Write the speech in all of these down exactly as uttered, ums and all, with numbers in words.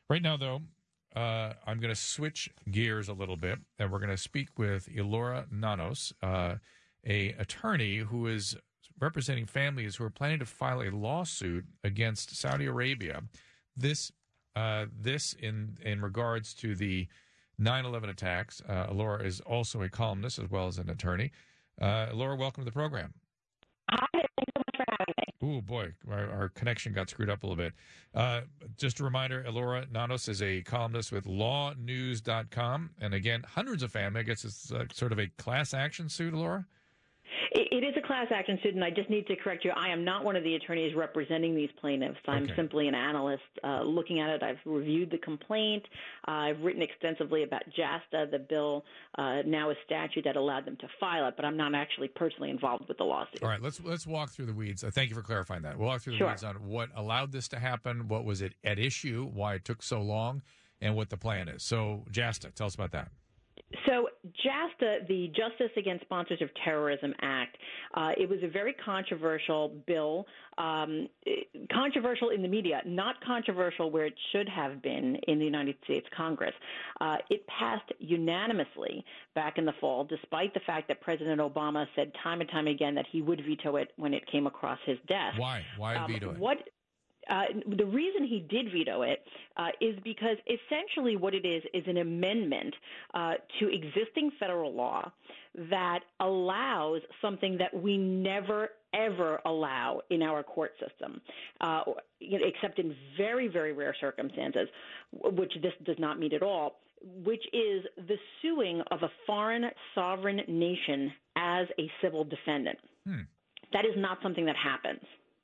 Right now, though, uh, I'm going to switch gears a little bit, and we're going to speak with Elora Nanos, uh, a attorney who is representing families who are planning to file a lawsuit against Saudi Arabia. This, uh, this in in regards to the nine eleven attacks. Uh, Elora is also a columnist as well as an attorney. Uh, Elora, welcome to the program. Hi, thanks so much for having me. Oh, boy, our, our connection got screwed up a little bit. Uh, just a reminder, Elora Nanos is a columnist with law news dot com. And again, hundreds of families. I guess it's uh, sort of a class action suit, Elora? It, it is a class action suit, and I just need to correct you. I am not one of the attorneys representing these plaintiffs. I'm Okay. simply an analyst uh, looking at it. I've reviewed the complaint. Uh, I've written extensively about JASTA, the bill, uh, now a statute that allowed them to file it, but I'm not actually personally involved with the lawsuit. All right, let's let's walk through the weeds. Uh, thank you for clarifying that. We'll walk through the Sure. weeds on what allowed this to happen, what was it at issue, why it took so long, and what the plan is. So, JASTA, tell us about that. So JASTA, the Justice Against Sponsors of Terrorism Act, uh, it was a very controversial bill, um, controversial in the media, not controversial where it should have been in the United States Congress. Uh, it passed unanimously back in the fall, despite the fact that President Obama said time and time again that he would veto it when it came across his desk. Why? Why Um, veto it? What? Uh, the reason he did veto it uh, is because essentially what it is is an amendment uh, to existing federal law that allows something that we never, ever allow in our court system, uh, you know, except in very, very rare circumstances, which this does not meet at all, which is the suing of a foreign sovereign nation as a civil defendant. Hmm. That is not something that happens.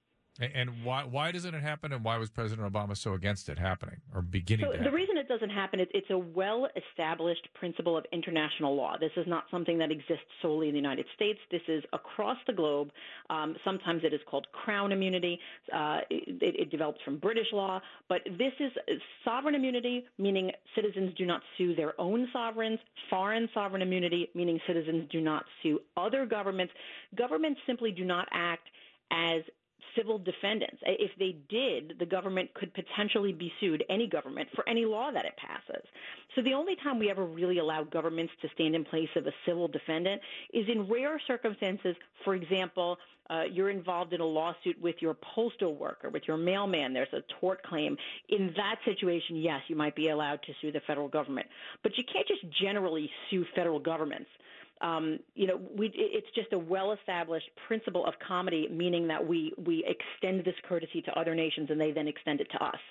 And why why doesn't it happen, and why was President Obama so against it happening or beginning So to the happen? reason it doesn't happen is it's a well-established principle of international law. This is not something that exists solely in the United States. This is across the globe. Um, sometimes it is called crown immunity. Uh, it, it develops from British law. But this is sovereign immunity, meaning citizens do not sue their own sovereigns. Foreign sovereign immunity, meaning citizens do not sue other governments. Governments simply do not act as civil defendants. If they did, the government could potentially be sued, any government, for any law that it passes. So the only time we ever really allow governments to stand in place of a civil defendant is in rare circumstances. For example, uh, you're involved in a lawsuit with your postal worker, with your mailman. There's a tort claim. In that situation, yes, you might be allowed to sue the federal government. But you can't just generally sue federal governments. Um, you know, we, it's just a well-established principle of comity, meaning that we, we extend this courtesy to other nations and they then extend it to us.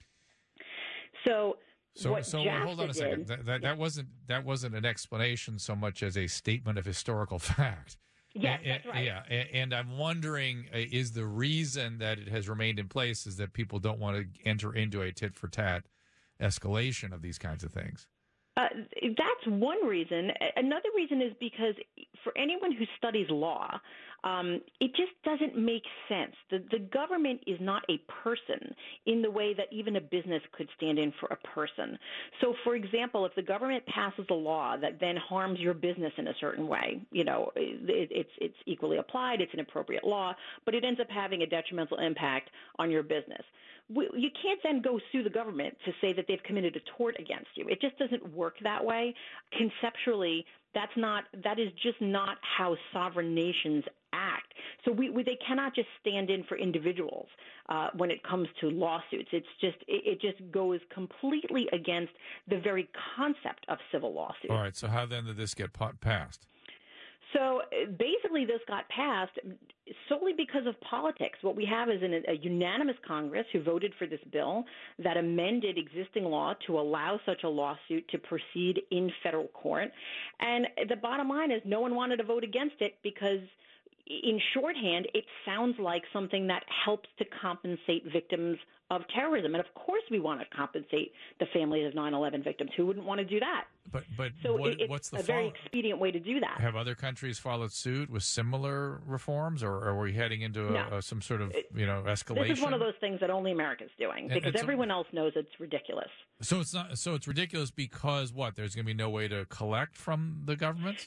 So, So, what so JASTA hold on a second. did, That, that, yeah. that wasn't that wasn't an explanation so much as a statement of historical fact. Yes, A- that's right. Yeah, a- and I'm wondering, uh, is the reason that it has remained in place is that people don't want to enter into a tit-for-tat escalation of these kinds of things? Uh, that's one reason. Another reason is because for anyone who studies law, um, it just doesn't make sense. The, the government is not a person in the way that even a business could stand in for a person. So, for example, if the government passes a law that then harms your business in a certain way, you know, it, it's it's equally applied, it's an appropriate law, but it ends up having a detrimental impact on your business. We, you can't then go sue the government to say that they've committed a tort against you. It just doesn't work that way. Conceptually, that's not that is just not how sovereign nations act. So we, we they cannot just stand in for individuals uh, when it comes to lawsuits. It's just it, it just goes completely against the very concept of civil lawsuits. All right. So how then did this get pa- passed? So uh, basically, this got passed solely because of politics. What we have is an, a unanimous Congress who voted for this bill that amended existing law to allow such a lawsuit to proceed in federal court. And the bottom line is no one wanted to vote against it because in shorthand, it sounds like something that helps to compensate victims of terrorism. And of course we want to compensate the families of nine eleven victims. Who wouldn't want to do that? But but So what, it, it's what's the a very follow- expedient way to do that. Have other countries followed suit with similar reforms, or, or are we heading into a, No. a, some sort of you know escalation? This is one of those things that only America's doing because it's a- everyone else knows it's ridiculous. So it's not. So it's ridiculous because what? There's going to be no way to collect from the governments.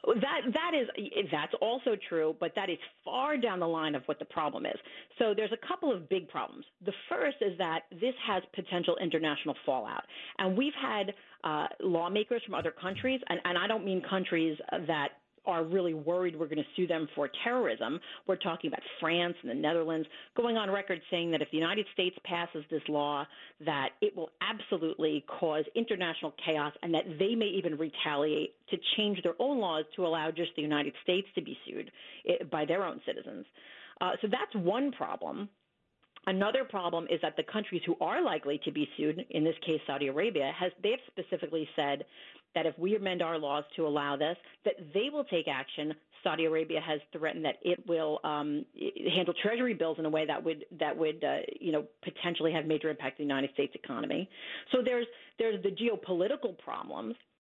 That that is that's also true, but that is far down the line of what the problem is. So there's a couple of big problems. The first is that this has potential international fallout, and we've had uh, lawmakers from other countries, and, and I don't mean countries that are really worried we're going to sue them for terrorism. We're talking about France and the Netherlands going on record saying that if the United States passes this law, that it will absolutely cause international chaos and that they may even retaliate to change their own laws to allow just the United States to be sued by their own citizens. Uh, so that's one problem. Another problem is that the countries who are likely to be sued, in this case Saudi Arabia, has they have specifically said that if we amend our laws to allow this, that they will take action. Saudi Arabia has threatened that it will um, handle treasury bills in a way that would that would uh, you know potentially have major impact on the United States economy. So there's there's the geopolitical problems.